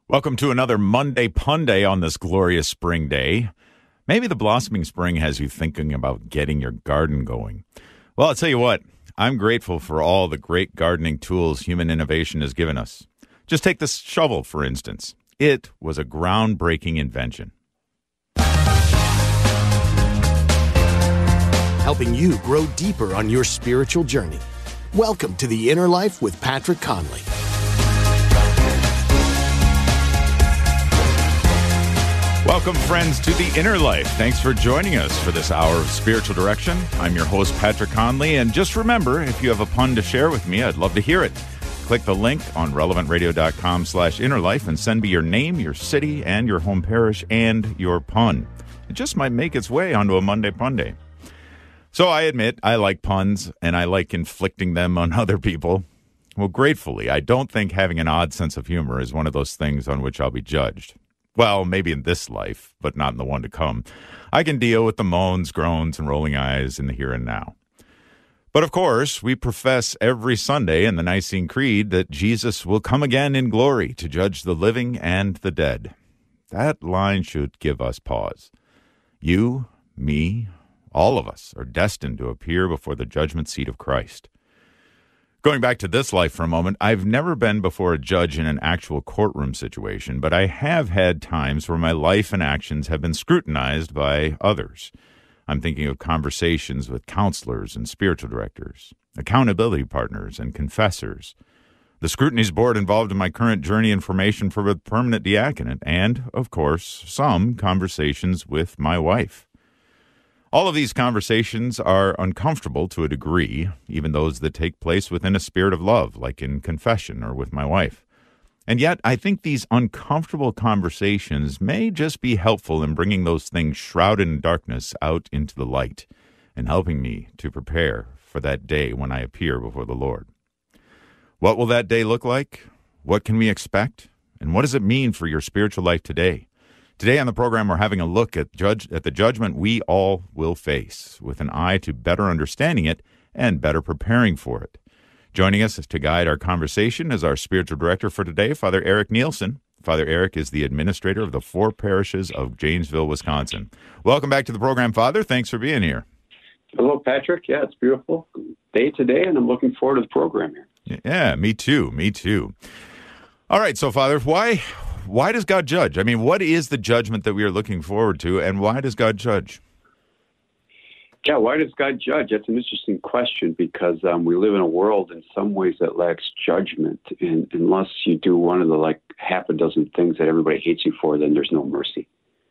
Welcome to another Monday Punday on this glorious spring day. Maybe the blossoming spring has you thinking about getting your garden going. Well, I'll tell you what, I'm grateful for all the great gardening tools human innovation has given us. Just take this shovel, for instance. It was a groundbreaking invention. Helping you grow deeper on your spiritual journey. Welcome to The Inner Life with Patrick Conley. Welcome, friends, to The Inner Life. Thanks for joining us for this hour of spiritual direction. I'm your host, Patrick Conley, and just remember, if you have a pun to share with me, I'd love to hear it. Click the link on relevantradio.com/innerlife and send me your name, your city, and your home parish, and your pun. It just might make its way onto a Monday Punday. So I admit I like puns, and I like inflicting them on other people. Well, gratefully, I don't think having an odd sense of humor is one of those things on which I'll be judged. Well, maybe in this life, but not in the one to come. I can deal with the moans, groans, and rolling eyes in the here and now. But of course, we profess every Sunday in the Nicene Creed that Jesus will come again in glory to judge the living and the dead. That line should give us pause. You, me, all of us are destined to appear before the judgment seat of Christ. Going back to this life for a moment, I've never been before a judge in an actual courtroom situation, but I have had times where my life and actions have been scrutinized by others. I'm thinking of conversations with counselors and spiritual directors, accountability partners and confessors, the scrutinies board involved in my current journey in formation for a permanent diaconate, and, of course, some conversations with my wife. All of these conversations are uncomfortable to a degree, even those that take place within a spirit of love, like in confession or with my wife. And yet, I think these uncomfortable conversations may just be helpful in bringing those things shrouded in darkness out into the light and helping me to prepare for that day when I appear before the Lord. What will that day look like? What can we expect? And what does it mean for your spiritual life today? Today on the program, we're having a look at the judgment we all will face, with an eye to better understanding it and better preparing for it. Joining us to guide our conversation is our spiritual director for today, Father Eric Nielsen. Father Eric is the administrator of the 4 parishes of Janesville, Wisconsin. Welcome back to the program, Father. Thanks for being here. Hello, Patrick. Yeah, it's a beautiful day today, and I'm looking forward to the program here. Yeah, me too. All right, so Father, why does God judge? I mean, what is the judgment that we are looking forward to, and why does God judge? Yeah, why does God judge? That's an interesting question because we live in a world in some ways that lacks judgment, and unless you do one of the half a dozen things that everybody hates you for, then there's no mercy.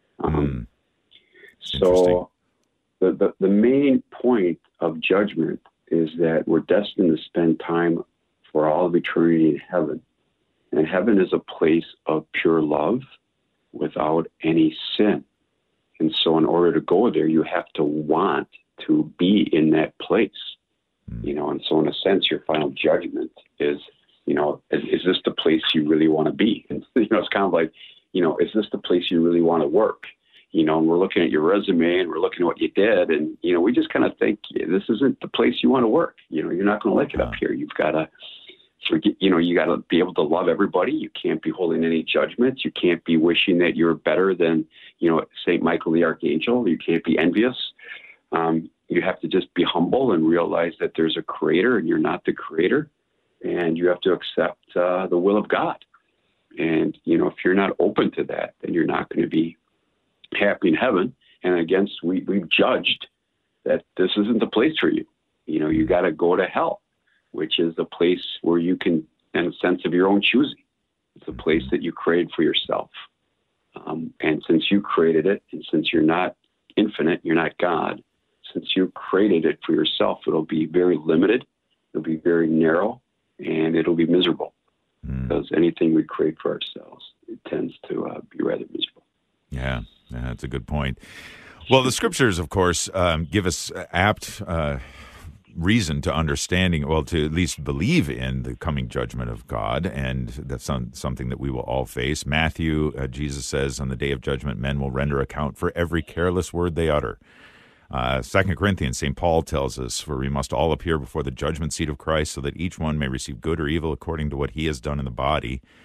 So the main point of judgment is that we're destined to spend time for all of eternity in heaven. And heaven is a place of pure love without any sin. And so in order to go there, you have to want to be in that place. And so in a sense, your final judgment is, is this the place you really want to be? And, it's kind of like, is this the place you really want to work? And we're looking at your resume and we're looking at what you did. And, we just kind of think this isn't the place you want to work. You're not going to like it up here. You've got to you got to be able to love everybody. You can't be holding any judgments. You can't be wishing that you're better than, St. Michael the Archangel. You can't be envious. You have to just be humble and realize that there's a creator and you're not the creator. And you have to accept the will of God. And, if you're not open to that, then you're not going to be happy in heaven. And again, we've judged that this isn't the place for you. You got to go to hell, which is a place where you can, in a sense of your own choosing. It's a place that you created for yourself. And since you created it, and since you're not infinite, you're not God, since you created it for yourself, it'll be very limited, it'll be very narrow, and it'll be miserable. Because anything we create for ourselves, it tends to be rather miserable. Yeah, that's a good point. Well, the scriptures, of course, give us apt reason to understanding, well, to at least believe in the coming judgment of God, and that's something that we will all face. Matthew, Jesus says, on the day of judgment, men will render account for every careless word they utter. 2 Corinthians, St. Paul tells us, for we must all appear before the judgment seat of Christ, so that each one may receive good or evil according to what he has done in the body.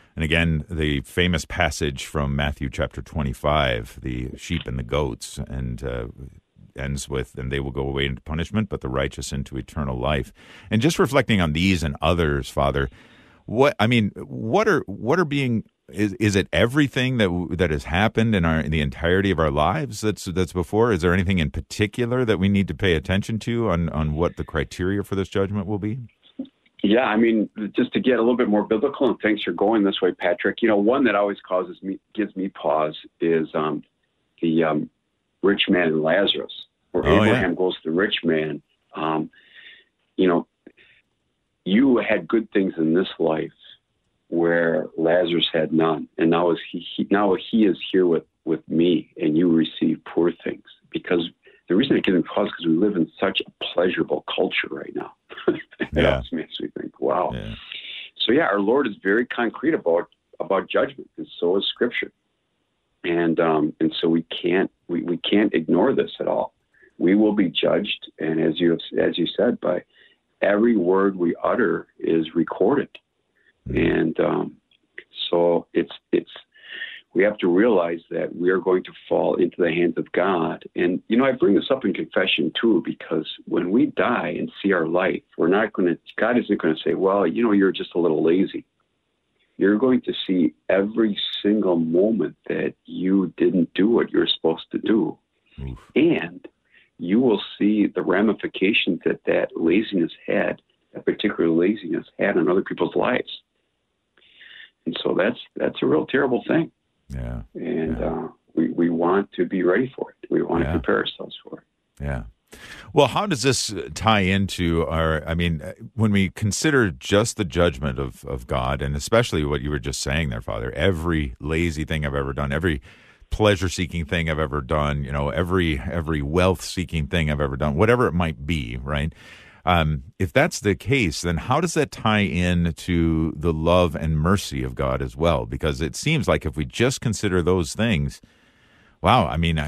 And again, the famous passage from Matthew chapter 25, the sheep and the goats, and ends with, and they will go away into punishment, but the righteous into eternal life. And just reflecting on these and others, Father, what are being, is it everything that has happened in the entirety of our lives that's before? Is there anything in particular that we need to pay attention to on what the criteria for this judgment will be? Yeah, I mean, just to get a little bit more biblical, and thanks for going this way, Patrick. One that always gives me pause is the rich man and Lazarus, where Abraham goes to the rich man. You had good things in this life where Lazarus had none, and now he is here with me, and you receive poor things. Because the reason it gives me pause is because we live in such a pleasurable culture right now. It always makes me think, wow. Yeah. So our Lord is very concrete about judgment, and so is Scripture. And so we can't ignore this at all. We will be judged, and as you said, by every word we utter is recorded. And so it's we have to realize that we are going to fall into the hands of God. And I bring this up in confession too, because when we die and see our life, God isn't going to say, well, you're just a little lazy. You're going to see every single moment that you didn't do what you're supposed to do. Oof. And you will see the ramifications that laziness had, that particular laziness had on other people's lives. And so that's a real terrible thing. Yeah. And we want to be ready for it. We want to prepare ourselves for it. Yeah. Well, how does this tie into when we consider just the judgment of God, and especially what you were just saying there, Father, every lazy thing I've ever done, every pleasure-seeking thing I've ever done, every wealth-seeking thing I've ever done, whatever it might be, right? If that's the case, then how does that tie in to the love and mercy of God as well? Because it seems like if we just consider those things, wow, I mean,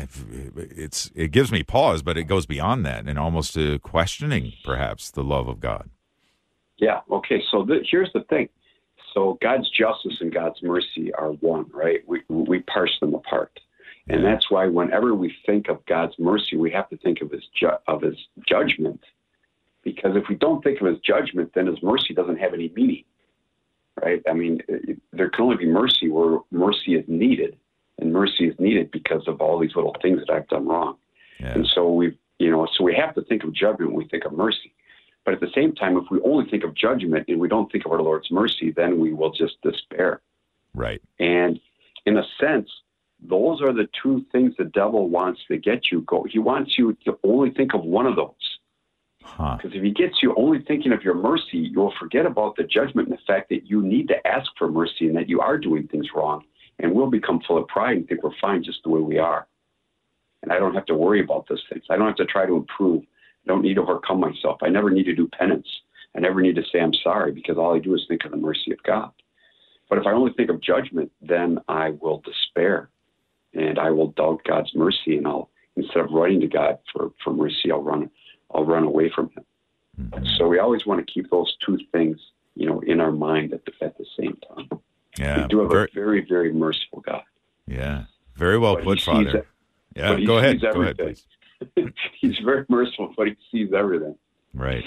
it gives me pause, but it goes beyond that and almost to questioning, perhaps, the love of God. Yeah, okay, so here's the thing. So God's justice and God's mercy are one, right? We parse them apart. And that's why whenever we think of God's mercy, we have to think of his judgment. Because if we don't think of his judgment, then his mercy doesn't have any meaning, right? I mean, there can only be mercy where mercy is needed. And mercy is needed because of all these little things that I've done wrong. Yeah. And so we have to think of judgment when we think of mercy. But at the same time, if we only think of judgment and we don't think of our Lord's mercy, then we will just despair. Right. And in a sense, those are the two things the devil wants to get you. He wants you to only think of one of those. Because if he gets you only thinking of your mercy, you'll forget about the judgment and the fact that you need to ask for mercy and that you are doing things wrong. And we'll become full of pride and think we're fine just the way we are. And I don't have to worry about those things. I don't have to try to improve. I don't need to overcome myself. I never need to do penance. I never need to say I'm sorry because all I do is think of the mercy of God. But if I only think of judgment, then I will despair and I will doubt God's mercy. And instead of running to God for mercy, I'll run away from him. Mm-hmm. So we always want to keep those two things, in our mind at the same time. Yeah, we do have a very, very merciful God. Yeah, very well put, Father. Go ahead, please. He's very merciful, but he sees everything. Right.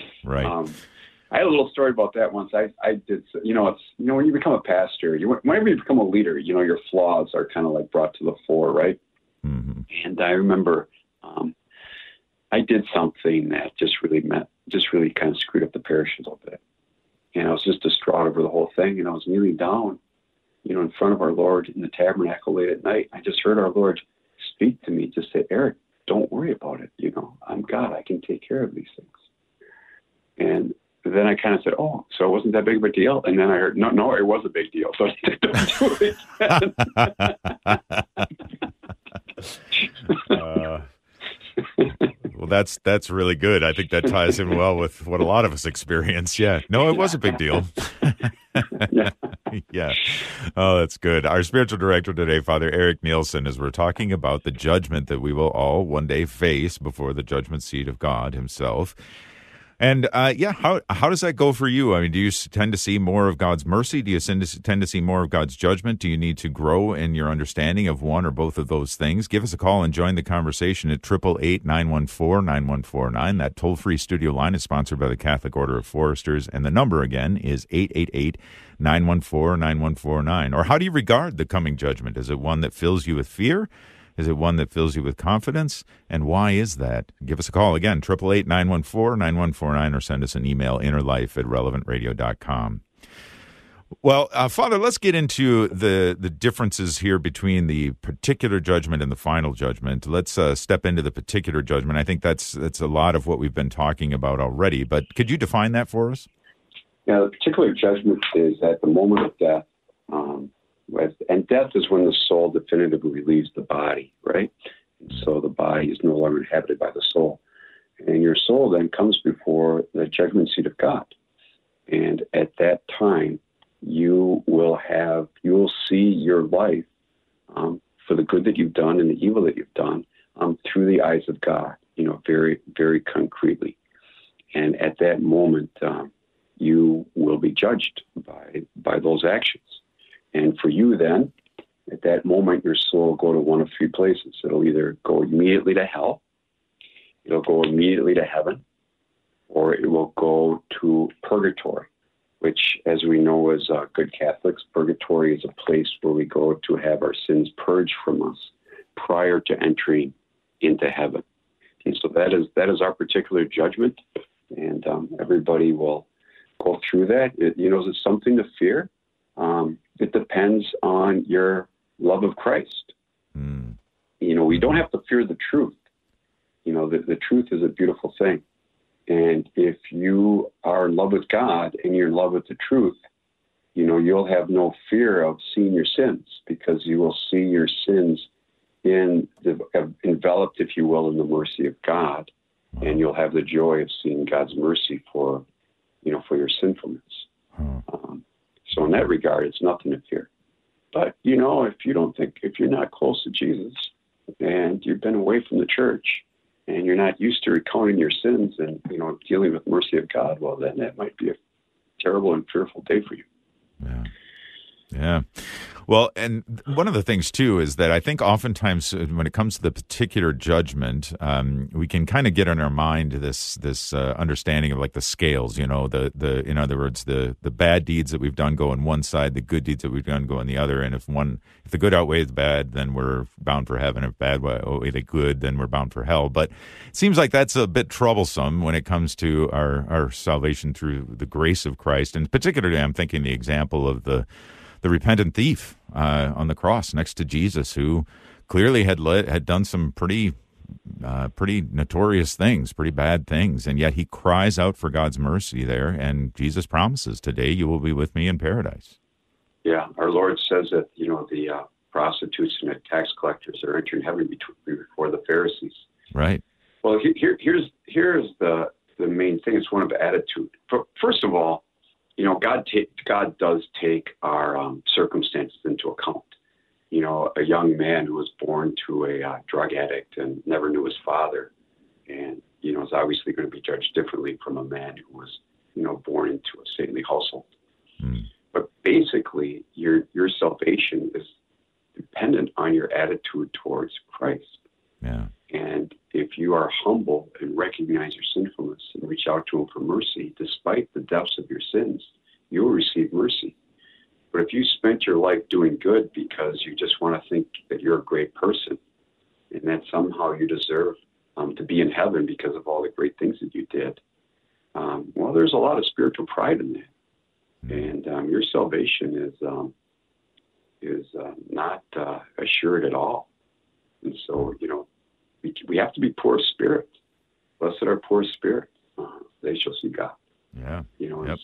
I had a little story about that once. I did, it's when you become a pastor, whenever you become a leader, your flaws are kind of like brought to the fore, right? Mm-hmm. And I remember I did something that just really kind of screwed up the parish a little bit. And I was just distraught over the whole thing. And I was kneeling down, in front of our Lord in the tabernacle late at night. I just heard our Lord speak to me, just say, Eric, don't worry about it. I'm God. I can take care of these things. And then I kind of said, oh, so it wasn't that big of a deal? And then I heard, no, it was a big deal. So don't do it again. Well, that's really good. I think that ties in well with what a lot of us experience. Yeah. No, it was a big deal. Yeah. Oh, that's good. Our spiritual director today, Father Eric Nielsen, as we're talking about the judgment that we will all one day face before the judgment seat of God himself. And how does that go for you? I mean, do you tend to see more of God's mercy? Do you tend to see more of God's judgment? Do you need to grow in your understanding of one or both of those things? Give us a call and join the conversation at 888-914-9149. That toll-free studio line is sponsored by the Catholic Order of Foresters, and the number again is 888-914-9149. Or how do you regard the coming judgment? Is it one that fills you with fear? Is it one that fills you with confidence? And why is that? Give us a call again, 888-914-9149, or send us an email, innerlife@relevantradio.com. Well, Father, let's get into the differences here between the particular judgment and the final judgment. Let's step into the particular judgment. I think that's a lot of what we've been talking about already, but could you define that for us? Yeah, the particular judgment is at the moment of death. And death is when the soul definitively leaves the body, right? And so the body is no longer inhabited by the soul. And your soul then comes before the judgment seat of God. And at that time, you will see your life for the good that you've done and the evil that you've done through the eyes of God, very, very concretely. And at that moment, you will be judged by those actions. And for you then, at that moment, your soul will go to one of three places. It'll either go immediately to hell, it'll go immediately to heaven, or it will go to purgatory, which, as we know as good Catholics, purgatory is a place where we go to have our sins purged from us prior to entering into heaven. And so that is our particular judgment, and everybody will go through that. Is it something to fear? It depends on your love of Christ. We don't have to fear the truth. The truth is a beautiful thing. And if you are in love with God and you're in love with the truth, you'll have no fear of seeing your sins, because you will see your sins enveloped, if you will, in the mercy of God. And you'll have the joy of seeing God's mercy for your sinfulness. So in that regard, it's nothing to fear. But, if you're not close to Jesus and you've been away from the church and you're not used to recounting your sins and, dealing with mercy of God, well, then that might be a terrible and fearful day for you. Yeah. Well, and one of the things, too, is that I think oftentimes when it comes to the particular judgment, we can kind of get in our mind this understanding of like the scales, in other words, the bad deeds that we've done go on one side, the good deeds that we've done go on the other. And if the good outweighs the bad, then we're bound for heaven. If bad outweighs the good, then we're bound for hell. But it seems like that's a bit troublesome when it comes to our salvation through the grace of Christ. And particularly, I'm thinking the example of the repentant thief on the cross next to Jesus, who clearly had done some pretty notorious things, pretty bad things, and yet he cries out for God's mercy there, and Jesus promises, "Today you will be with me in paradise." Yeah, our Lord says that the prostitutes and the tax collectors are entering heaven before the Pharisees. Right. Well, here's the main thing. It's one of attitude. First of all, God does take our circumstances into account. A young man who was born to a drug addict and never knew his father, and is obviously going to be judged differently from a man who was born into a saintly household. But basically, your salvation is dependent on your attitude towards Christ. Yeah. And if you are humble and recognize your sinfulness and reach out to him for mercy, despite the depths of your sins, you will receive mercy. But if you spent your life doing good because you just want to think that you're a great person and that somehow you deserve to be in heaven because of all the great things that you did, well, there's a lot of spiritual pride in that. And your salvation is not assured at all. And so, we have to be poor of spirit. Blessed are poor of spirit. They shall see God. Yeah. Yep.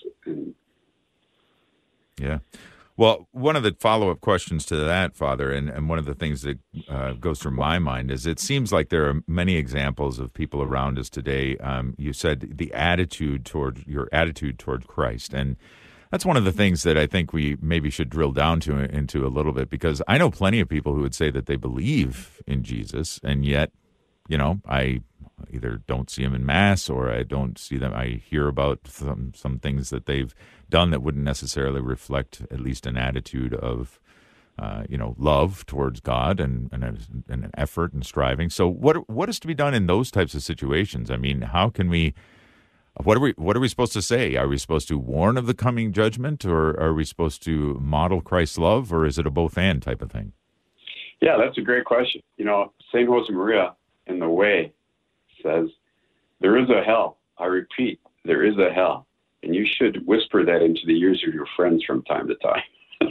Yeah. Well, one of the follow-up questions to that, Father, and one of the things that goes through my mind is it seems like there are many examples of people around us today. You said your attitude toward Christ, and that's one of the things that I think we maybe should drill down into a little bit, because I know plenty of people who would say that they believe in Jesus, and yet, I either don't see them in Mass or I don't see them. I hear about some things that they've done that wouldn't necessarily reflect at least an attitude of, love towards God and an effort and striving. So what is to be done in those types of situations? I mean, how can we? What are we supposed to say? Are we supposed to warn of the coming judgment, or are we supposed to model Christ's love, or is it a both and type of thing? Yeah, that's a great question. St. Josemaria in the Way says, there is a hell. I repeat, there is a hell. And you should whisper that into the ears of your friends from time to time.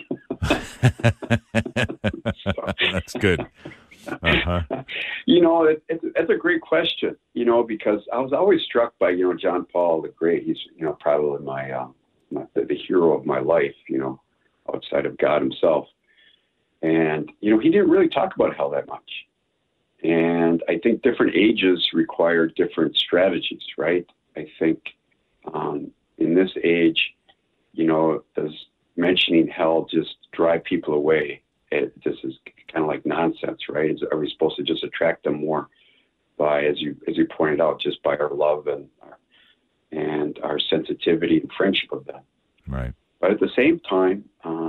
That's good. Uh-huh. It's a great question, because I was always struck by, John Paul the Great. He's, probably the hero of my life, outside of God himself. And, he didn't really talk about hell that much. And I think different ages require different strategies, right? I think in this age, does mentioning hell just drive people away? This is kind of like nonsense, right? Are we supposed to just attract them more by, as you pointed out, just by our love and our sensitivity and friendship of them? Right. But at the same time,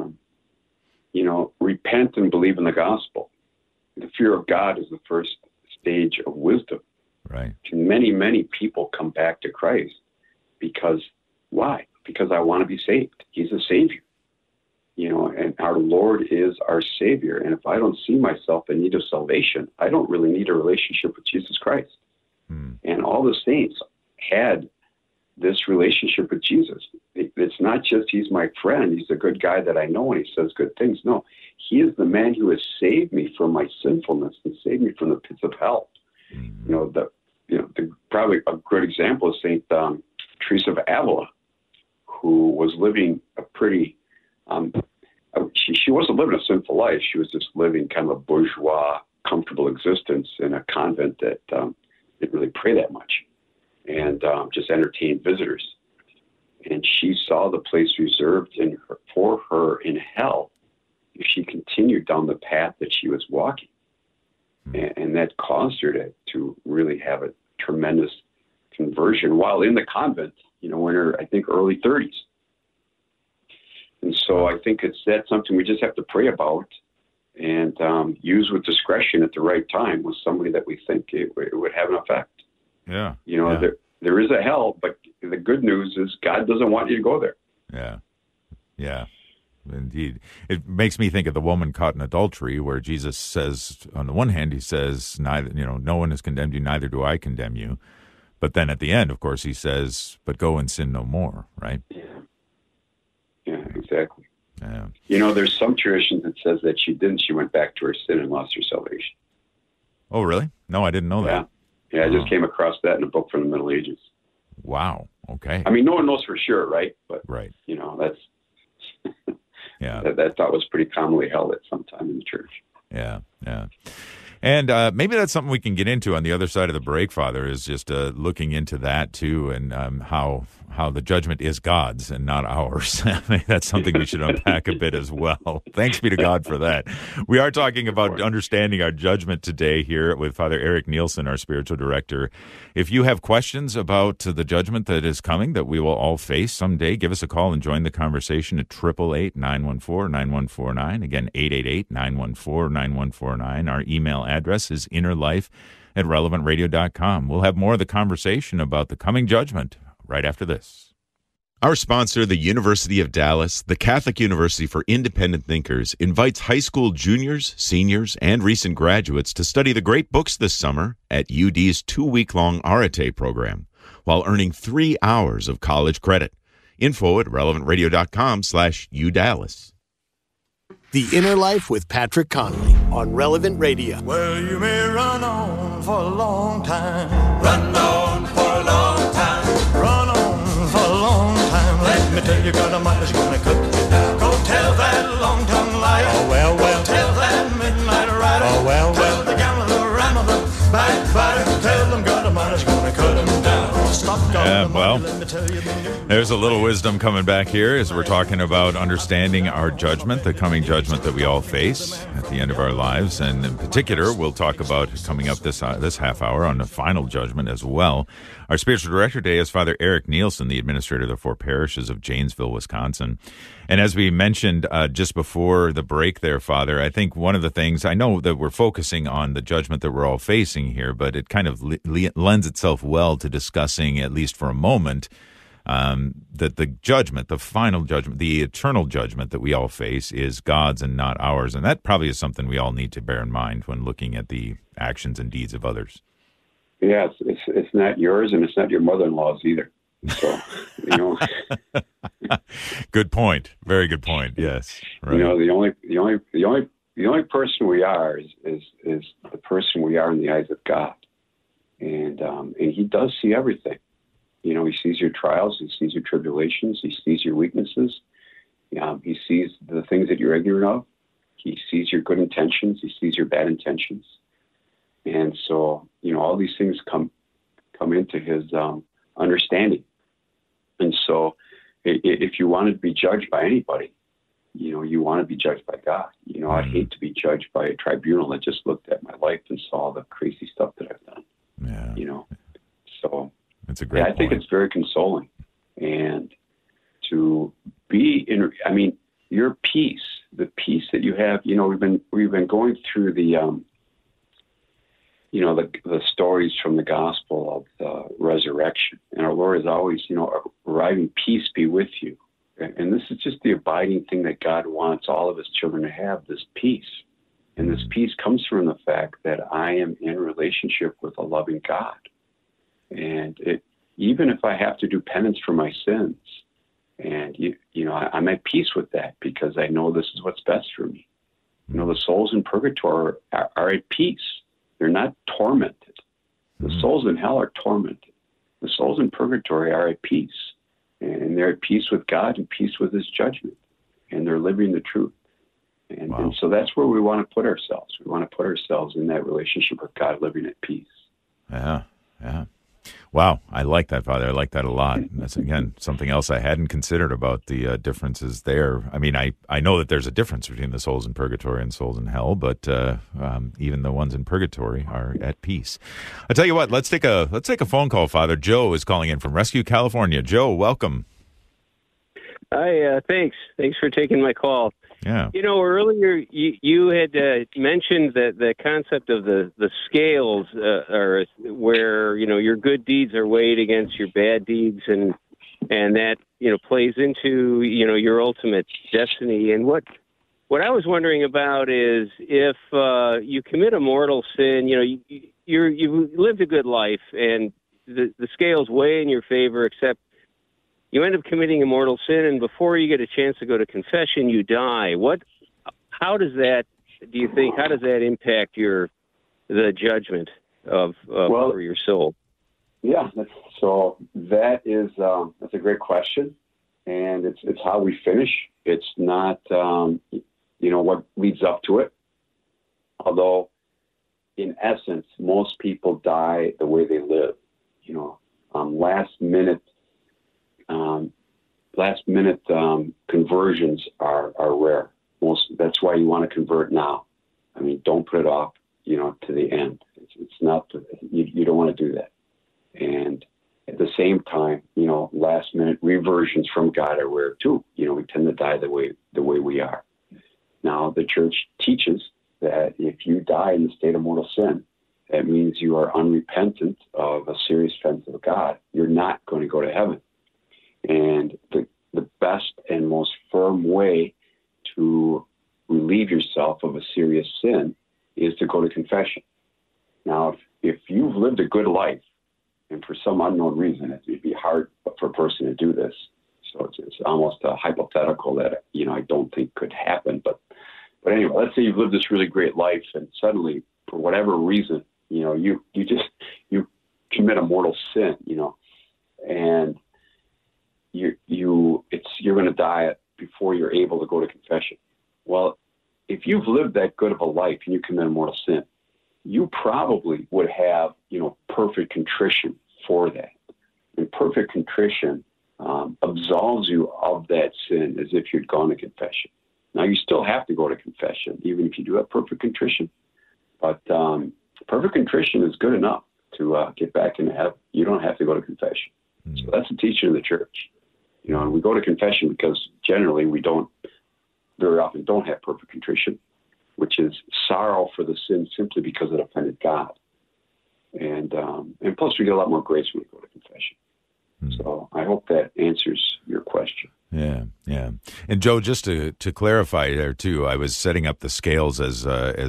repent and believe in the gospel. The fear of God is the first stage of wisdom. Right. Many, many people come back to Christ because, why? Because I want to be saved. He's a savior. And our Lord is our Savior. And if I don't see myself in need of salvation, I don't really need a relationship with Jesus Christ. And all the saints had this relationship with Jesus. It's not just he's my friend, he's a good guy that I know and he says good things. No, he is the man who has saved me from my sinfulness and saved me from the pits of hell. Probably a good example is Saint Teresa of Avila, who was living a pretty she wasn't living a sinful life. She was just living kind of a bourgeois, comfortable existence in a convent that didn't really pray that much and just entertained visitors. And she saw the place reserved for her in hell if she continued down the path that she was walking. And that caused her to really have a tremendous conversion while in the convent, in her, I think, early 30s. And so I think that's something we just have to pray about and use with discretion at the right time with somebody that we think it would have an effect. Yeah. There is a hell, but the good news is God doesn't want you to go there. Yeah. Yeah. Indeed. It makes me think of the woman caught in adultery, where Jesus says, on the one hand, he says, neither, no one has condemned you, neither do I condemn you. But then at the end, of course, he says, but go and sin no more, right? Yeah, exactly. Yeah. There's some traditions that says that she didn't. She went back to her sin and lost her salvation. Oh, really? No, I didn't know that. Yeah, I just came across that in a book from the Middle Ages. Wow. Okay. I mean, no one knows for sure, right? But, right. That's... yeah. That thought was pretty commonly held at some time in the church. Yeah, yeah. And maybe that's something we can get into on the other side of the break, Father, is just looking into that too, and how the judgment is God's and not ours. That's something we should unpack a bit as well. Thanks be to God for that. We are talking about understanding our judgment today here with Father Eric Nielsen, our spiritual director. If you have questions about the judgment that is coming, that we will all face someday, give us a call and join the conversation at 888-914-9149. Again, 888-914-9149. Our email address is innerlife@relevantradio.com. We'll have more of the conversation about the coming judgment right after this. Our sponsor, the University of Dallas, the Catholic University for Independent Thinkers, invites high school juniors, seniors, and recent graduates to study the great books this summer at UD's 2-week-long Arete program, while earning 3 hours of college credit. Info at relevantradio.com/UDallas. The Inner Life with Patrick Connolly on Relevant Radio. Well, you may run on for a long time. Run on for a long time. Run on for a long time. Let me tell you, God Almighty's gonna cut you down. Go tell that long-tongued liar. Oh, well. Go tell that midnight rider. Oh, well. Tell the gambler, the rambler, the backbiter. Tell them God Almighty's gonna cut him down. Stop Yeah, well, there's a little wisdom coming back here as we're talking about understanding our judgment, the coming judgment that we all face at the end of our lives. And in particular, we'll talk about coming up this half hour on the final judgment as well. Our spiritual director today is Father Eric Nielsen, the administrator of the 4 parishes of Janesville, Wisconsin. And as we mentioned just before the break there, Father, I think one of the things, I know that we're focusing on the judgment that we're all facing here, but it kind of lends itself well to discussing, at least for a moment, that the judgment, the final judgment, the eternal judgment that we all face is God's and not ours. And that probably is something we all need to bear in mind when looking at the actions and deeds of others. Yeah, it's not yours, and it's not your mother-in-law's either. So, you know, good point. Very good point. Yes, right. You know, the only person we are is the person we are in the eyes of God, and He does see everything. You know, He sees your trials, He sees your tribulations, He sees your weaknesses, He sees the things that you're ignorant of, He sees your good intentions, He sees your bad intentions. And so, you know, all these things come into His understanding. And so if you wanted to be judged by anybody, you know, you want to be judged by God. You know, I'd hate to be judged by a tribunal that just looked at my life and saw the crazy stuff that I've done. Yeah. You know, so that's a great point. I think it's very consoling. And to be in, I mean, your peace, the peace that you have, you know, we've been going through the, you know, the stories from the gospel of the resurrection. And our Lord is always, you know, arriving, peace be with you. And this is just the abiding thing that God wants all of His children to have, this peace. And this peace comes from the fact that I am in relationship with a loving God. And even if I have to do penance for my sins, and, you know, I'm at peace with that because I know this is what's best for me. You know, the souls in purgatory are at peace. They're not tormented. The souls in hell are tormented. The souls in purgatory are at peace. And they're at peace with God and peace with His judgment. And they're living the truth. And so that's where we want to put ourselves. We want to put ourselves in that relationship with God, living at peace. Yeah, yeah. Wow, I like that, Father. I like that a lot. That's, again, something else I hadn't considered about the differences there. I mean, I know that there's a difference between the souls in purgatory and souls in hell, but even the ones in purgatory are at peace. I tell you what, let's take a phone call, Father. Joe is calling in from Rescue, California. Joe, welcome. Hi, thanks. Thanks for taking my call. Yeah. You know, earlier you had mentioned that the concept of the scales are where, you know, your good deeds are weighed against your bad deeds, and that, you know, plays into, you know, your ultimate destiny. And what I was wondering about is if you commit a mortal sin, you know, you've lived a good life and the scales weigh in your favor, except you end up committing a mortal sin, and before you get a chance to go to confession, you die. How does that impact the judgment for your soul? Yeah, that's a great question, and it's how we finish. It's not, you know, what leads up to it. Although, in essence, most people die the way they live. You know, last minute conversions are rare. That's why you want to convert now. I mean, don't put it off, you know, to the end. It's not, you don't want to do that. And at the same time, you know, last minute reversions from God are rare too. You know, we tend to die the way we are. Now, the church teaches that if you die in the state of mortal sin, that means you are unrepentant of a serious offense of God. You're not going to go to heaven. And the best and most firm way to relieve yourself of a serious sin is to go to confession. Now, if you've lived a good life, and for some unknown reason, it'd be hard for a person to do this. So it's almost a hypothetical that, you know, I don't think could happen. But anyway, let's say you've lived this really great life, and suddenly, for whatever reason, you know, you commit a mortal sin, you know, and you're going to die before you're able to go to confession. Well, if you've lived that good of a life and you commit a mortal sin, you probably would have, you know, perfect contrition for that. And perfect contrition absolves you of that sin as if you'd gone to confession. Now, you still have to go to confession, even if you do have perfect contrition. But perfect contrition is good enough to get back into heaven. You don't have to go to confession. So that's the teaching of the church. And we go to confession because generally we very often don't have perfect contrition, which is sorrow for the sin simply because it offended God. And plus we get a lot more grace when we go to confession. So I hope that answers your question. Yeah. And Joe, just to clarify there too, I was setting up the scales as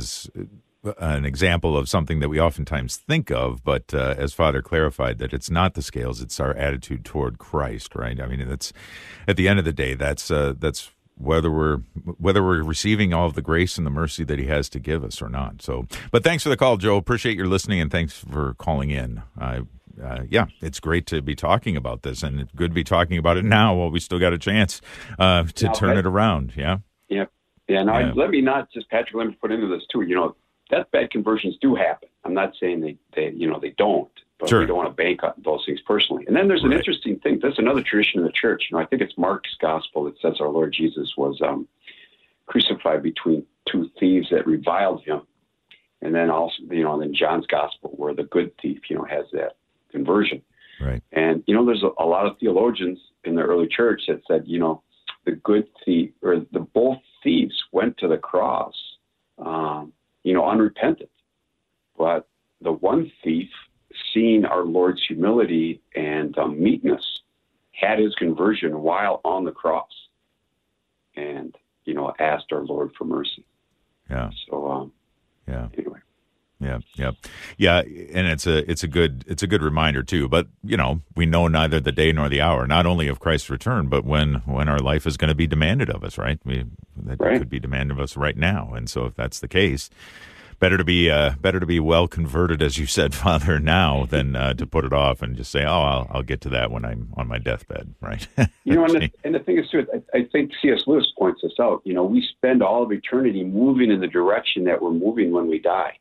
an example of something that we oftentimes think of, but as Father clarified, that it's not the scales; it's our attitude toward Christ, right? I mean, that's at the end of the day, that's whether we're receiving all of the grace and the mercy that He has to give us or not. So, but thanks for the call, Joe. Appreciate your listening, and thanks for calling in. It's great to be talking about this, and it's good to be talking about it now while we still got a chance to turn it around. Yeah. Let me not just, Patrick, let me put into this too. Deathbed conversions do happen. I'm not saying they don't, but we don't want to bank on those things personally. And then there's an interesting thing. There's another tradition in the church. I think it's Mark's gospel that says our Lord Jesus was crucified between two thieves that reviled him. And then also, then John's gospel where the good thief, has that conversion. Right. And, there's a lot of theologians in the early church that said, the good thief or both thieves went to the cross, unrepentant. But the one thief, seeing our Lord's humility and meekness, had his conversion while on the cross and, asked our Lord for mercy. Yeah. So, anyway. Yeah, and it's a good reminder too. But we know neither the day nor the hour, not only of Christ's return, but when our life is going to be demanded of us. Right? It could be demanded of us right now. And so, if that's the case, better to be well converted, as you said, Father, now than to put it off and just say, I'll get to that when I'm on my deathbed. Right? And the thing is too, I think C.S. Lewis points this out. We spend all of eternity moving in the direction that we're moving when we die.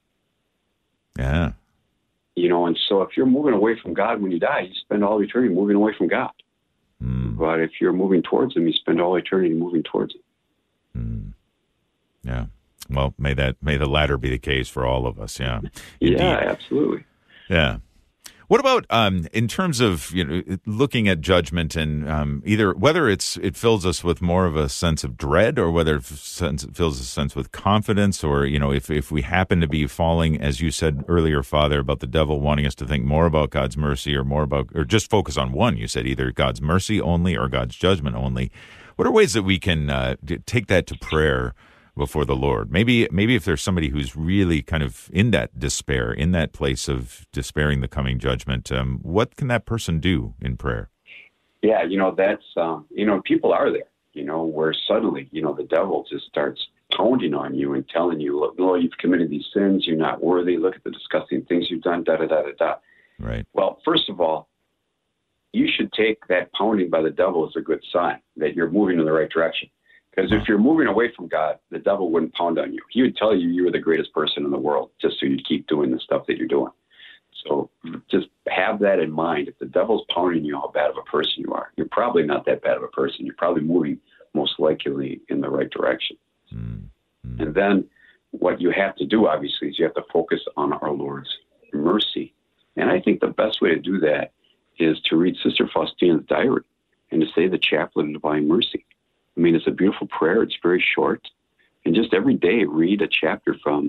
Yeah. And so if you're moving away from God when you die, you spend all eternity moving away from God. But if you're moving towards Him, you spend all eternity moving towards Him. Yeah. Well, may the latter be the case for all of us. Yeah. Indeed. Yeah, absolutely. Yeah. What about in terms of looking at judgment and either whether it fills us with more of a sense of dread or whether it fills a sense with confidence, or if we happen to be falling, as you said earlier, Father, about the devil wanting us to think more about God's mercy or just focus on one. You said either God's mercy only or God's judgment only. What are ways that we can take that to prayer before the Lord? Maybe if there's somebody who's really kind of in that despair, in that place of despairing the coming judgment, what can that person do in prayer? Yeah, that's, people are there, where suddenly, the devil just starts pounding on you and telling you, look, no, you've committed these sins, you're not worthy, look at the disgusting things you've done, da-da-da-da-da. Right. Well, first of all, you should take that pounding by the devil as a good sign that you're moving in the right direction. Because if you're moving away from God, the devil wouldn't pound on you. He would tell you you were the greatest person in the world just so you'd keep doing the stuff that you're doing. So just have that in mind. If the devil's pounding you how bad of a person you are, you're probably not that bad of a person. You're probably moving most likely in the right direction. Mm-hmm. And then what you have to do, obviously, is you have to focus on our Lord's mercy. And I think the best way to do that is to read Sister Faustina's diary and to say the Chaplet of Divine Mercy. I mean, it's a beautiful prayer. It's very short. And just every day read a chapter from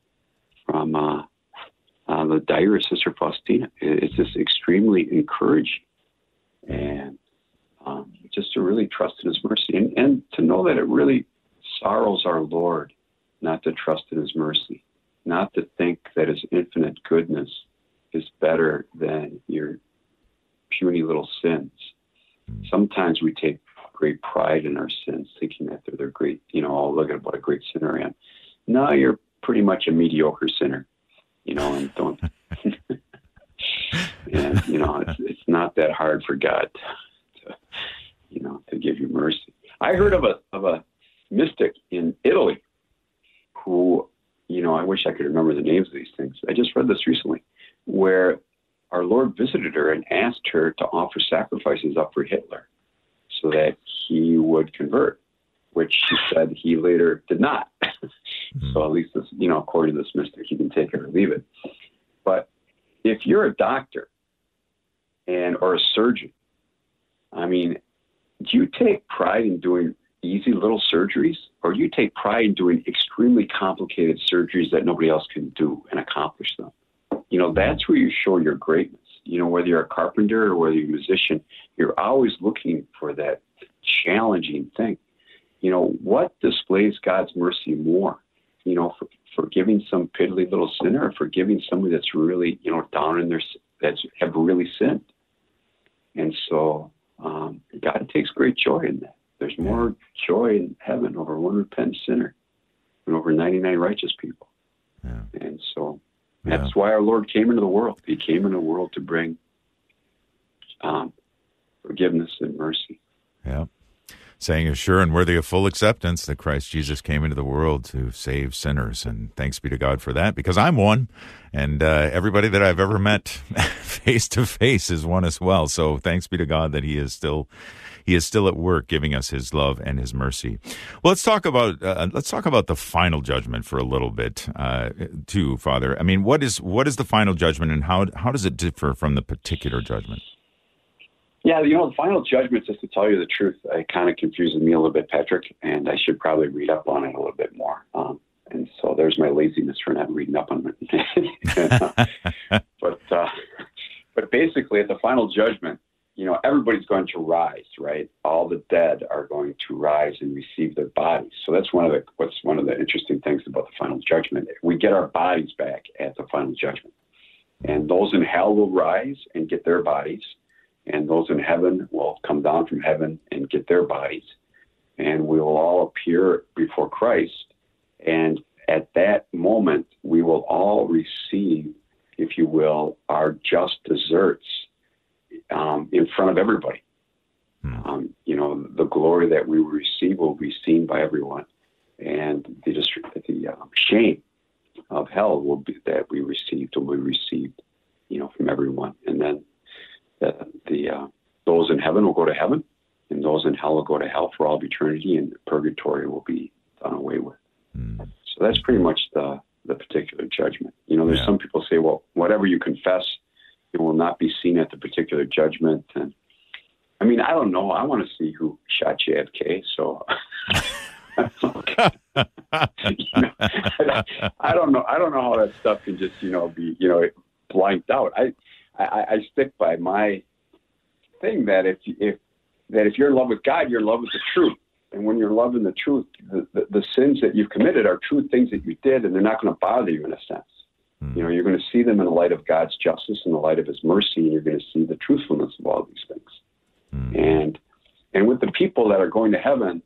the diary of Sister Faustina. It's just extremely encouraging. And just to really trust in His mercy. And to know that it really sorrows our Lord not to trust in His mercy. Not to think that His infinite goodness is better than your puny little sins. Sometimes we take great pride in our sins, thinking that they're great, look at what a great sinner I am. No, you're pretty much a mediocre sinner, and don't, and, it's not that hard for God to give you mercy. I heard of a mystic in Italy who, I wish I could remember the names of these things. I just read this recently, where our Lord visited her and asked her to offer sacrifices up for Hitler so that he would convert, which she said he later did not. So at least, this, according to this mystic, you can take it or leave it. But if you're a doctor or a surgeon, I mean, do you take pride in doing easy little surgeries, or do you take pride in doing extremely complicated surgeries that nobody else can do and accomplish them? That's where you show your greatness. Whether you're a carpenter or whether you're a musician, you're always looking for that challenging thing. What displays God's mercy more? Forgiving some piddly little sinner, or forgiving somebody that's really, down in that have really sinned. And so God takes great joy in that. There's more joy in heaven over one repentant sinner than over 99 righteous people. Yeah. And so that's why our Lord came into the world. He came into the world to bring forgiveness and mercy. Yeah. Saying is sure and worthy of full acceptance that Christ Jesus came into the world to save sinners. And thanks be to God for that, because I'm one, and everybody that I've ever met face to face is one as well. So thanks be to God that He is still at work giving us His love and His mercy. Well, let's talk about the final judgment for a little bit, too, Father. I mean, what is the final judgment, and how does it differ from the particular judgment? Yeah, the final judgment, just to tell you the truth, it kind of confuses me a little bit, Patrick, and I should probably read up on it a little bit more. And so there's my laziness for not reading up on it. But basically, at the final judgment, everybody's going to rise, right? All the dead are going to rise and receive their bodies. So that's one of the interesting things about the final judgment. We get our bodies back at the final judgment, and those in hell will rise and get their bodies. And those in heaven will come down from heaven and get their bodies. And we will all appear before Christ. And at that moment, we will all receive, if you will, our just deserts in front of everybody. The glory that we will receive will be seen by everyone. And the shame of hell will be that we received will be received, from everyone. And then those in heaven will go to heaven, and those in hell will go to hell for all of eternity, and purgatory will be done away with. So that's pretty much the particular judgment. There's some people say, well, whatever you confess, it will not be seen at the particular judgment. And I mean, I don't know. I want to see who shot JFK. So I don't know. I don't know how that stuff can just, be, blanked out. I stick by my thing that if you're in love with God, you're in love with the truth. And when you're in love with the truth, the sins that you've committed are true things that you did, and they're not going to bother you in a sense. You're going to see them in the light of God's justice, in the light of His mercy, and you're going to see the truthfulness of all these things. And with the people that are going to heaven,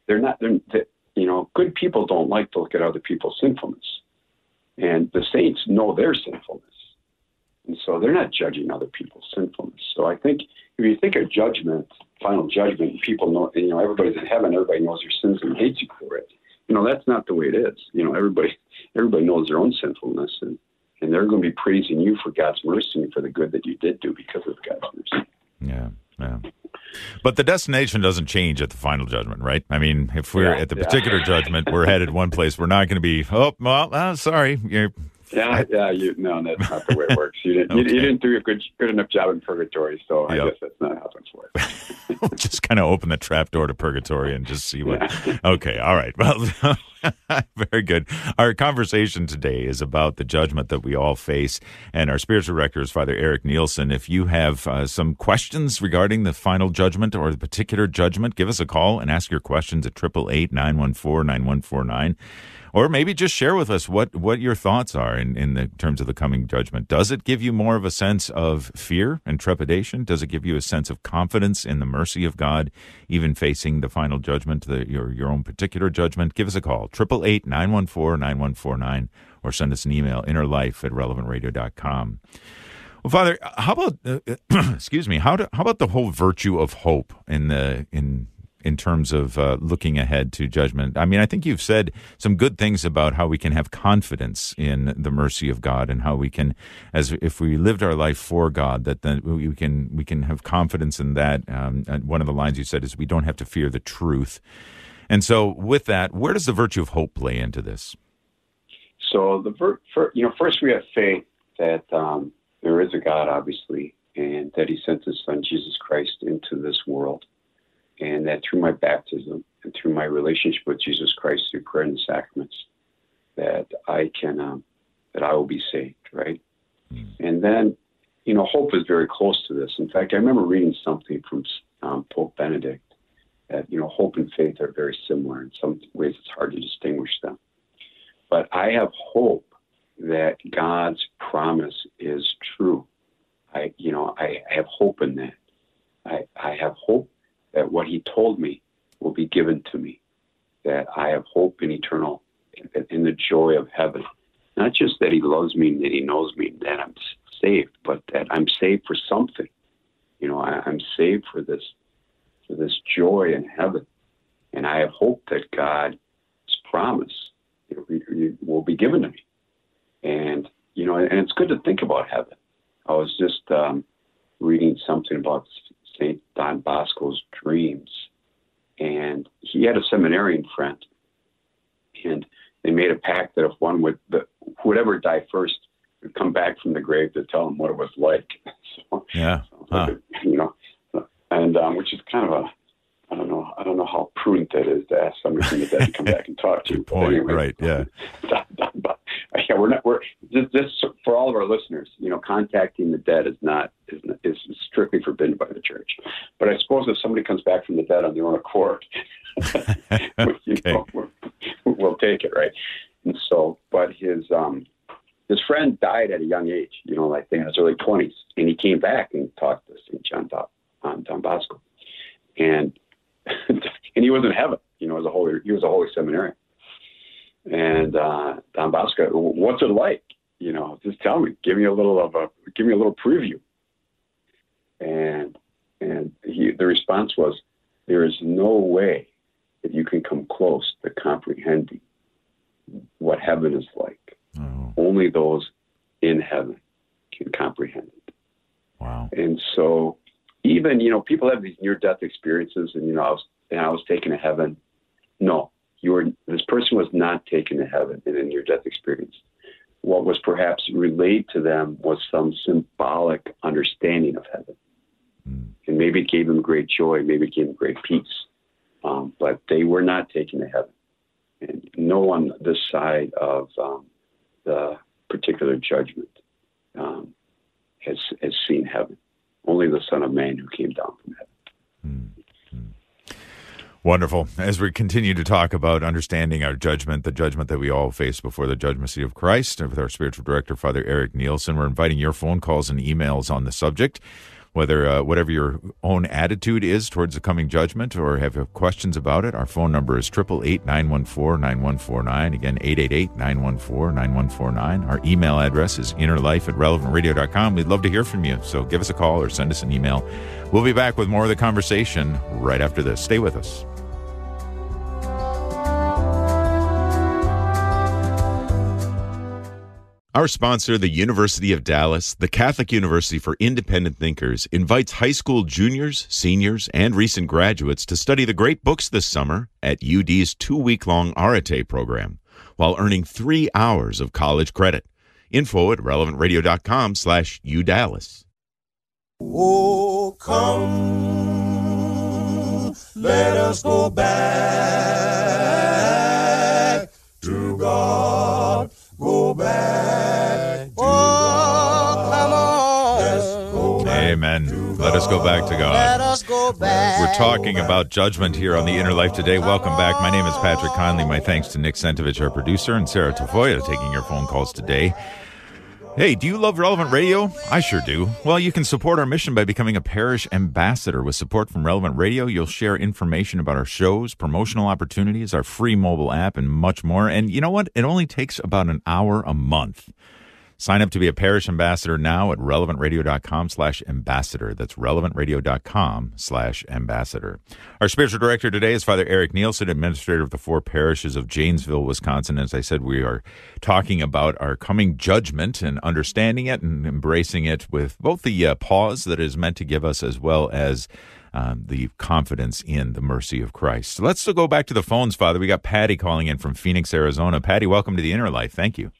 good people don't like to look at other people's sinfulness. And the saints know their sinfulness. And so they're not judging other people's sinfulness. So I think if you think of judgment, final judgment, people know, everybody's in heaven, everybody knows your sins and hates you for it. That's not the way it is. Everybody knows their own sinfulness, and they're going to be praising you for God's mercy and for the good that you did do because of God's mercy. Yeah. But the destination doesn't change at the final judgment, right? I mean, if we're at the particular judgment, we're headed one place. We're not going to be, sorry, no, that's not the way it works. You didn't do a good enough job in purgatory, so I guess that's not happening for it. We'll just kind of open the trap door to purgatory and just see what. Yeah. Okay, all right. Well, very good. Our conversation today is about the judgment that we all face, and our spiritual director is Father Eric Nielsen. If you have some questions regarding the final judgment or the particular judgment, give us a call and ask your questions at 888-914-9149. Or maybe just share with us what your thoughts are in the terms of the coming judgment. Does it give you more of a sense of fear and trepidation? Does it give you a sense of confidence in the mercy of God, even facing the final judgment, your own particular judgment? Give us a call, 888-914-9149, or send us an email, innerlife@relevantradio.com. Well, Father, how about excuse me? How about the whole virtue of hope in in terms of looking ahead to judgment. I mean, I think you've said some good things about how we can have confidence in the mercy of God, and how we can, as if we lived our life for God, that then we can have confidence in that. And one of the lines you said is, we don't have to fear the truth. And so with that, where does the virtue of hope play into this? So first we have faith that there is a God, obviously, and that he sent his son, Jesus Christ, into this world. And that through my baptism and through my relationship with Jesus Christ through prayer and the sacraments, that I will be saved, right? And then, hope is very close to this. In fact, I remember reading something from Pope Benedict that, hope and faith are very similar. In some ways, it's hard to distinguish them. But I have hope that God's promise is true. I have hope in that. I have hope that what he told me will be given to me, that I have hope in in the joy of heaven. Not just that he loves me and that he knows me and that I'm saved, but that I'm saved for something. I'm saved for this joy in heaven. And I have hope that God's promise will be given to me. And, and it's good to think about heaven. I was just reading something about St. Don Bosco's dreams. And he had a seminarian friend. And they made a pact that if whoever died first would come back from the grave to tell him what it was like. Yeah. And which is kind of I don't know how prudent that is to ask somebody from the dead to come back and talk to you. Good point. Anyway, right, yeah. We're just for all of our listeners, contacting the dead is strictly forbidden by the church. But I suppose if somebody comes back from the dead on their own accord, we'll take it, right? And so, but his friend died at a young age, I think in his early 20s, and he came back and talked to St. John Don Bosco, and he was in heaven, he was a holy seminarian. And Don Bosco, what's it like? Just tell me. Give me a little preview. And the response was, there is no way that you can come close to comprehending what heaven is like. Oh. Only those in heaven can comprehend it. Wow. And so, even people have these near-death experiences, and I was taken to heaven. No. This person was not taken to heaven in a near-death experience. What was perhaps relayed to them was some symbolic understanding of heaven. And maybe it gave them great joy, maybe it gave them great peace. But they were not taken to heaven. And no one this side of the particular judgment has seen heaven. Only the Son of Man who came down from heaven. Wonderful. As we continue to talk about understanding our judgment, the judgment that we all face before the judgment seat of Christ, with our spiritual director, Father Eric Nielsen, we're inviting your phone calls and emails on the subject. Whatever your own attitude is towards the coming judgment, or have questions about it, our phone number is 888-914-9149. Again, 888-914-9149. Our email address is innerlife@relevantradio.com. We'd love to hear from you, so give us a call or send us an email. We'll be back with more of the conversation right after this. Stay with us. Our sponsor, the University of Dallas, the Catholic University for Independent Thinkers, invites high school juniors, seniors, and recent graduates to study the great books this summer at UD's 2-week-long Arete program, while earning 3 hours of college credit. Info at relevantradio.com/UDallas. Oh, come, let us go back to God. Go back to God. Come on. Let's go back. Amen. Let us go back to God. Let us go back. We're talking about judgment here on the Inner Life today. Welcome back. My name is Patrick Conley. My thanks to Nick Sentovich, our producer, and Sarah Tafoya taking your phone calls today. Hey, do you love Relevant Radio? I sure do. Well, you can support our mission by becoming a parish ambassador. With support from Relevant Radio, you'll share information about our shows, promotional opportunities, our free mobile app, and much more. And you know what? It only takes about an hour a month. Sign up to be a parish ambassador now at relevantradio.com/ambassador. That's relevantradio.com/ambassador. Our spiritual director today is Father Eric Nielsen, administrator of the 4 parishes of Janesville, Wisconsin. As I said, we are talking about our coming judgment and understanding it and embracing it with both the pause that is meant to give us as well as the confidence in the mercy of Christ. So let's still go back to the phones, Father. We got Patty calling in from Phoenix, Arizona. Patty, welcome to the Inner Life. Thank you.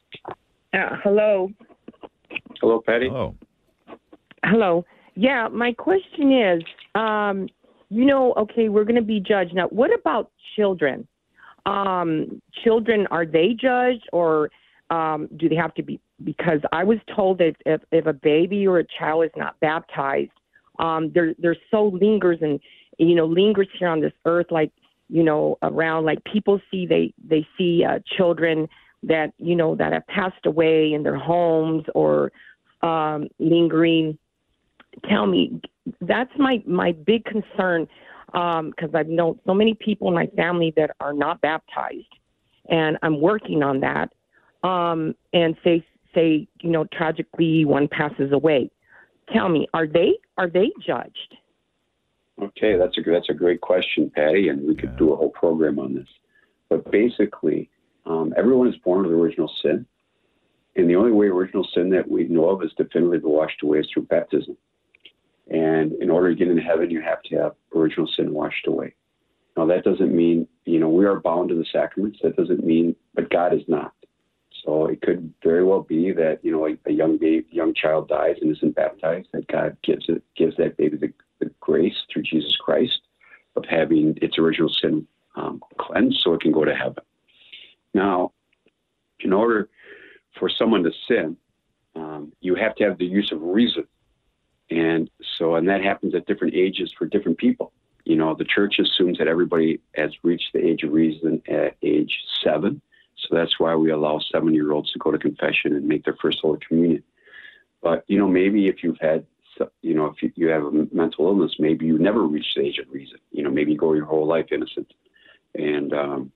Hello. Hello, Patty. Hello. Yeah, my question is, we're going to be judged. Now, what about children? Children, are they judged, or do they have to be? Because I was told that if a baby or a child is not baptized, their soul lingers and, lingers here on this earth, like, around, like people see, they see children that, that have passed away in their homes or lingering. Tell me, that's my big concern, because I've known so many people in my family that are not baptized, and I'm working on that. And say, tragically one passes away. Tell me, are they judged? Okay, that's a great question, Patty, and we could do a whole program on this. But basically, everyone is born with original sin, and the only way original sin that we know of is definitively washed away is through baptism. And in order to get into heaven, you have to have original sin washed away. Now, that doesn't mean, we are bound to the sacraments. That doesn't mean, but God is not. So it could very well be that, a young child dies and isn't baptized, that God gives that baby the grace through Jesus Christ of having its original sin cleansed so it can go to heaven. Now, in order for someone to sin, you have to have the use of reason. And that happens at different ages for different people. The church assumes that everybody has reached the age of reason at age 7. So that's why we allow 7-year-olds to go to confession and make their first Holy Communion. But, but if you've had, if you have a mental illness, maybe you never reach the age of reason. Maybe you go your whole life innocent. And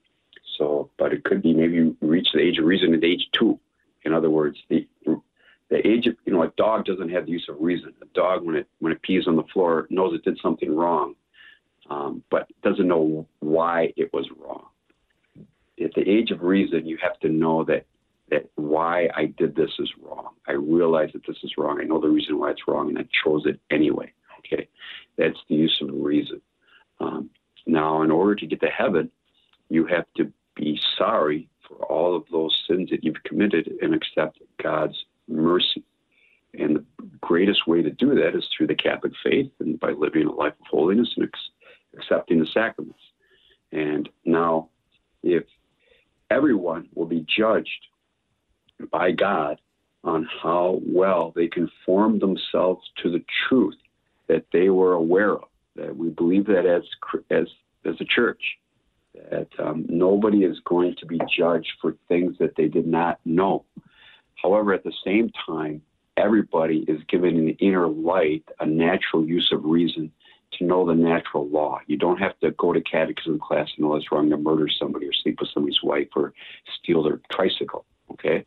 but it could be maybe you reach the age of reason at age 2. In other words, the age of, a dog doesn't have the use of reason. A dog, when it pees on the floor, knows it did something wrong, but doesn't know why it was wrong. At the age of reason, you have to know that why I did this is wrong. I realize that this is wrong. I know the reason why it's wrong, and I chose it anyway. Okay, that's the use of reason. Now, in order to get to heaven, you have to be sorry for all of those sins that you've committed and accept God's mercy. And the greatest way to do that is through the Catholic faith and by living a life of holiness and accepting the sacraments. And now, if everyone will be judged by God on how well they conform themselves to the truth that they were aware of, that we believe that as a church, that nobody is going to be judged for things that they did not know. However, at the same time, everybody is given in the inner light a natural use of reason to know the natural law. You don't have to go to catechism class to know it's wrong to murder somebody or sleep with somebody's wife or steal their tricycle, okay?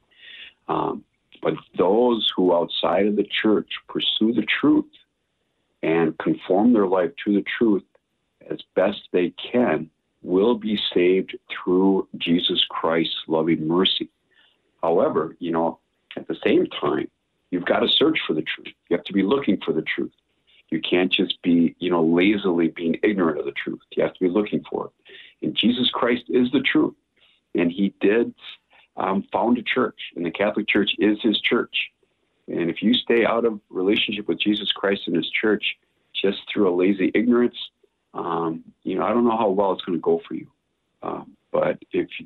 But those who outside of the church pursue the truth and conform their life to the truth as best they can will be saved through Jesus Christ's loving mercy. However, at the same time, you've got to search for the truth. You have to be looking for the truth. You can't just be, lazily being ignorant of the truth. You have to be looking for it. And Jesus Christ is the truth. And he did found a church, and the Catholic Church is his church. And if you stay out of relationship with Jesus Christ and his church just through a lazy ignorance, I don't know how well it's going to go for you. But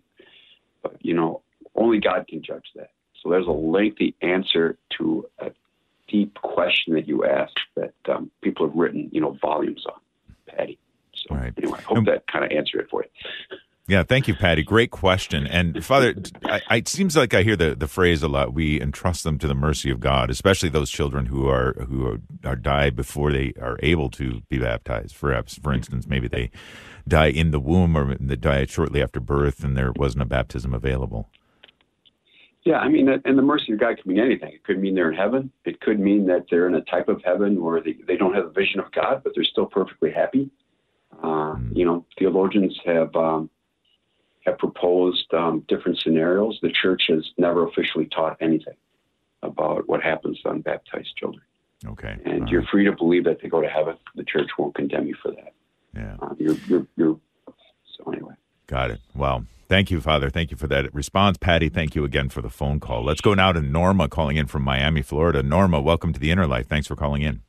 only God can judge that. So there's a lengthy answer to a deep question that you asked that people have written, volumes on, Patty. So anyway, I hope that kind of answered it for you. Yeah, thank you, Patty. Great question. And Father, it seems like I hear the phrase a lot. We entrust them to the mercy of God, especially those children who are die before they are able to be baptized. For instance, maybe they die in the womb or they die shortly after birth, and there wasn't a baptism available. Yeah, I mean, and the mercy of God could mean anything. It could mean they're in heaven. It could mean that they're in a type of heaven where they don't have a vision of God, but they're still perfectly happy. Theologians have proposed different scenarios. The church has never officially taught anything about what happens to unbaptized children. Okay. And you're free to believe that they go to heaven. The church won't condemn you for that. Yeah. So anyway. Got it. Well, thank you, Father. Thank you for that response. Patty, thank you again for the phone call. Let's go now to Norma calling in from Miami, Florida. Norma, welcome to the Inner Life. Thanks for calling in.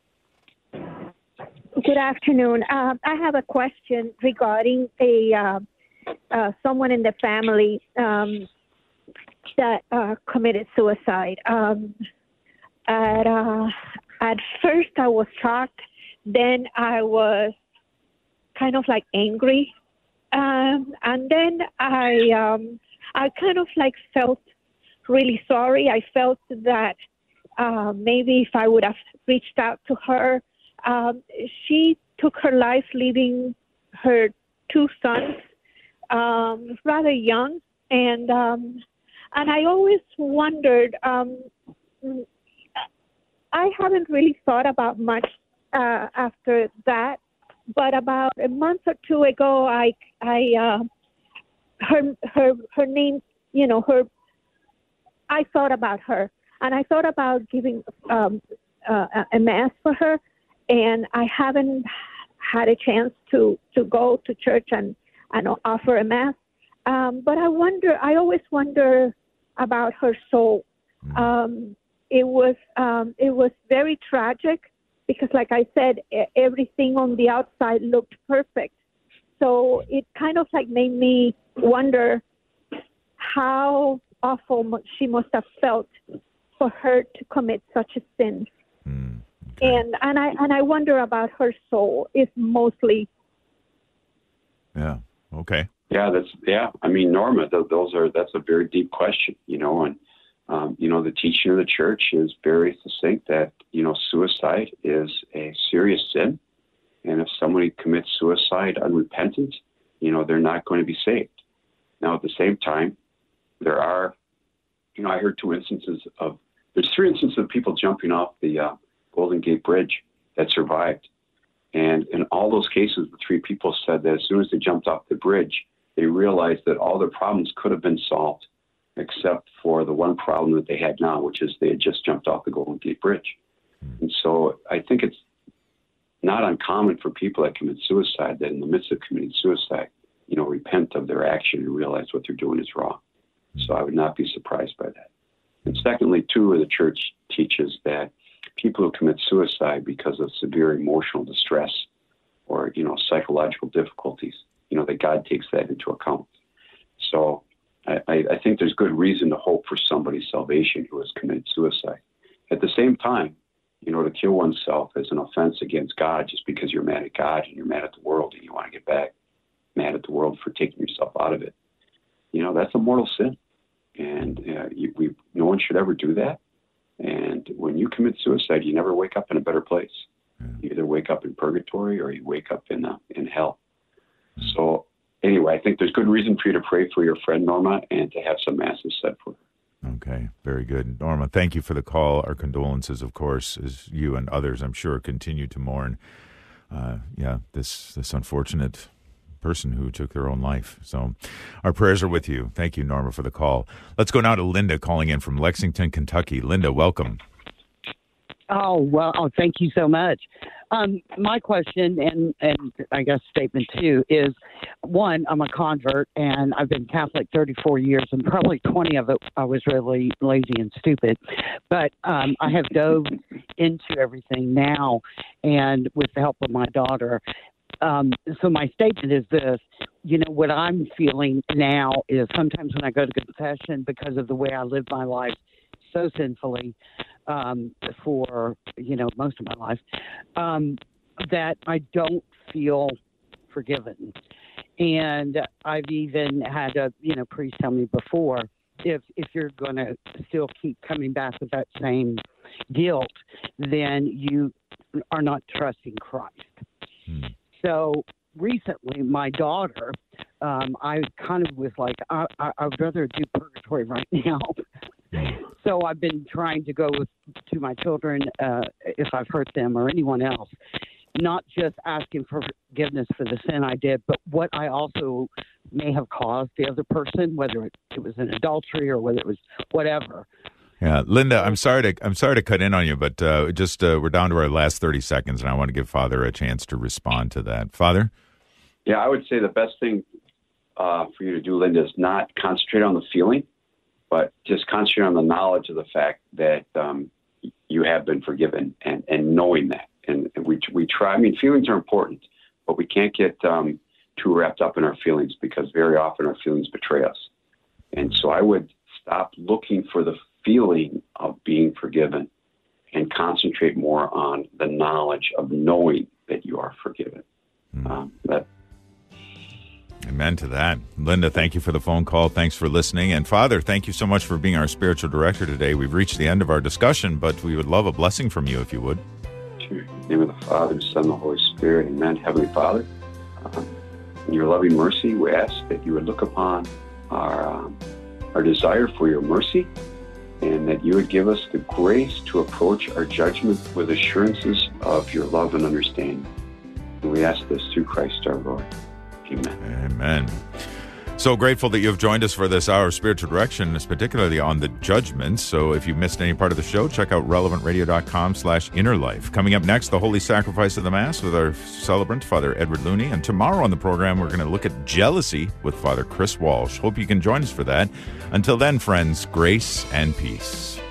Good afternoon. I have a question regarding someone in the family that committed suicide. At first, I was shocked. Then I was kind of like angry, and then I kind of like felt really sorry. I felt that maybe if I would have reached out to her. She took her life, leaving her 2 sons rather young, and I always wondered. I haven't really thought about much after that, but about a month or 2 ago, her name, I thought about her, and I thought about giving a mass for her. And I haven't had a chance to go to church and offer a mass. But I always wonder about her soul. It was very tragic because, like I said, everything on the outside looked perfect. So it kind of like made me wonder how awful she must have felt for her to commit such a sin. Okay. And I wonder about her soul. It's mostly. Yeah. Okay. Yeah. I mean, Norma, that's a very deep question, and the teaching of the church is very succinct that suicide is a serious sin, and if somebody commits suicide unrepentant, they're not going to be saved. Now, at the same time, there are, I heard there's 3 instances of people jumping off the Golden Gate Bridge that survived. And in all those cases, the 3 people said that as soon as they jumped off the bridge, they realized that all their problems could have been solved except for the one problem that they had now, which is they had just jumped off the Golden Gate Bridge. And so I think it's not uncommon for people that commit suicide that in the midst of committing suicide, repent of their action and realize what they're doing is wrong. So I would not be surprised by that. And secondly, too, the church teaches that people who commit suicide because of severe emotional distress or, psychological difficulties, that God takes that into account. So I think there's good reason to hope for somebody's salvation who has committed suicide. At the same time, to kill oneself is an offense against God just because you're mad at God and you're mad at the world and you want to get back mad at the world for taking yourself out of it. That's a mortal sin. And no one should ever do that. And when you commit suicide, you never wake up in a better place. You either wake up in purgatory or you wake up in hell. So anyway, I think there's good reason for you to pray for your friend Norma and to have some masses said for her. Okay, very good. Norma, thank you for the call. Our condolences, of course, as you and others, I'm sure, continue to mourn this unfortunate person who took their own life. So our prayers are with you. Thank you, Norma, for the call. Let's go now to Linda calling in from Lexington, Kentucky. Linda, welcome. Thank you so much. My question and I guess statement 2 is, 1, I'm a convert and I've been Catholic 34 years and probably 20 of it I was really lazy and stupid. But I have dove into everything now and with the help of my daughter. So my statement is this, what I'm feeling now is sometimes when I go to confession because of the way I live my life so sinfully for, most of my life, that I don't feel forgiven. And I've even had a, priest tell me before, if you're going to still keep coming back with that same guilt, then you are not trusting Christ. So recently, my daughter, I kind of was like, I would rather do purgatory right now. So I've been trying to go to my children if I've hurt them or anyone else, not just asking for forgiveness for the sin I did, but what I also may have caused the other person, whether it was an adultery or whether it was whatever. Yeah, Linda, I'm sorry to cut in on you, but we're down to our last 30 seconds, and I want to give Father a chance to respond to that. Father? Yeah, I would say the best thing for you to do, Linda, is not concentrate on the feeling, but just concentrate on the knowledge of the fact that you have been forgiven and knowing that. And we try. I mean, feelings are important, but we can't get too wrapped up in our feelings because very often our feelings betray us. And so I would stop looking for the feeling of being forgiven and concentrate more on the knowledge of knowing that you are forgiven. Amen to that. Linda, thank you for the phone call. Thanks for listening. And Father, thank you so much for being our spiritual director today. We've reached the end of our discussion, but we would love a blessing from you if you would. Sure. In the name of the Father, the Son, and the Holy Spirit. Amen. Heavenly Father, in your loving mercy, we ask that you would look upon our desire for your mercy, and that you would give us the grace to approach our judgment with assurances of your love and understanding. And we ask this through Christ our Lord. Amen. Amen. So grateful that you've joined us for this hour of spiritual direction, particularly on the judgments. So if you missed any part of the show, check out relevantradio.com/innerlife. Coming up next, the Holy Sacrifice of the Mass with our celebrant, Father Edward Looney. And tomorrow on the program, we're going to look at jealousy with Father Chris Walsh. Hope you can join us for that. Until then, friends, grace and peace.